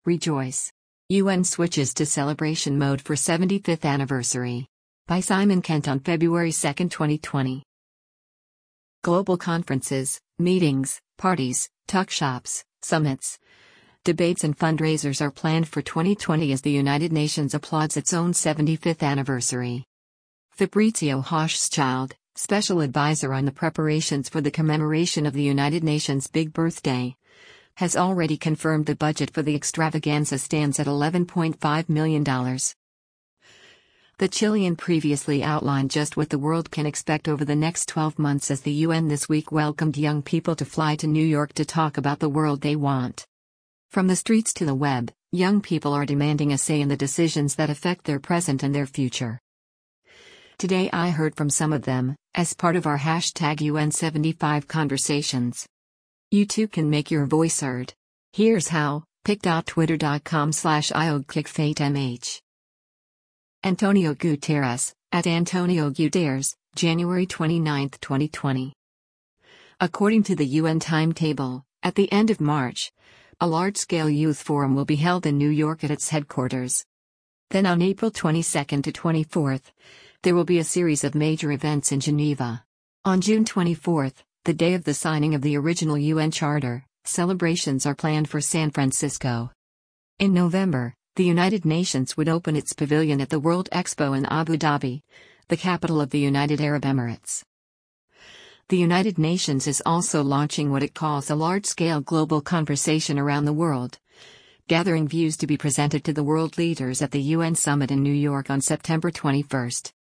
Rejoice. UN switches to celebration mode for 75th anniversary. By Simon Kent on February 2, 2020. Global conferences, meetings, parties, talk shops, summits, debates and fundraisers are planned for 2020 as the United Nations applauds its own 75th anniversary. Fabrizio Hochschild, special advisor on the preparations for the commemoration of the United Nations' Big Birthday, has already confirmed the budget for the extravaganza stands at $11.5 million. The Chilean previously outlined just what the world can expect over the next 12 months as the UN this week welcomed young people to fly to New York to talk about the world they want. From the streets to the web, young people are demanding a say in the decisions that affect their present and their future. Today I heard from some of them, as part of our #UN75 conversations. You too can make your voice heard. Here's how: pic.twitter.com/iogclickfatemh. Antonio Guterres, at Antonio Guterres, January 29, 2020. According to the UN timetable, at the end of March, a large-scale youth forum will be held in New York at its headquarters. Then on April 22 to 24, there will be a series of major events in Geneva. On June 24, the day of the signing of the original UN Charter, celebrations are planned for San Francisco. In November, the United Nations would open its pavilion at the World Expo in Abu Dhabi, the capital of the United Arab Emirates. The United Nations is also launching what it calls a large-scale global conversation around the world, gathering views to be presented to the world leaders at the UN Summit in New York on September 21.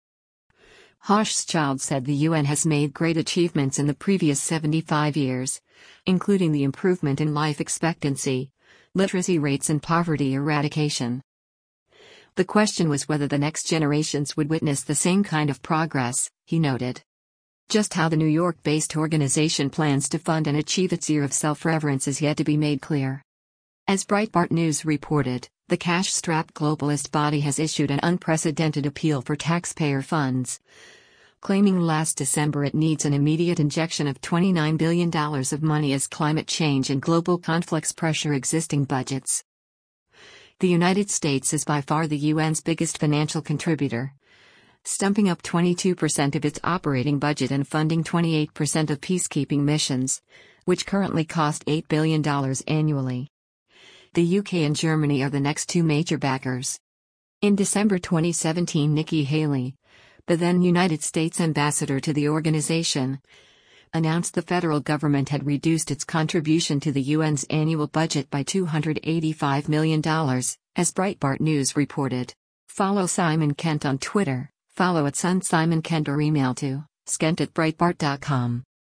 Hochschild said the UN has made great achievements in the previous 75 years, including the improvement in life expectancy, literacy rates and poverty eradication. The question was whether the next generations would witness the same kind of progress, he noted. Just how the New York-based organization plans to fund and achieve its year of self-reverence is yet to be made clear. As Breitbart News reported, the cash-strapped globalist body has issued an unprecedented appeal for taxpayer funds, claiming last December it needs an immediate injection of $29 billion of money as climate change and global conflicts pressure existing budgets. The United States is by far the UN's biggest financial contributor, stumping up 22% of its operating budget and funding 28% of peacekeeping missions, which currently cost $8 billion annually. The UK and Germany are the next two major backers. In December 2017, Nikki Haley, the then United States ambassador to the organization, announced the federal government had reduced its contribution to the UN's annual budget by $285 million, as Breitbart News reported. Follow Simon Kent on Twitter, follow @SunSimonKent or email to skent@breitbart.com.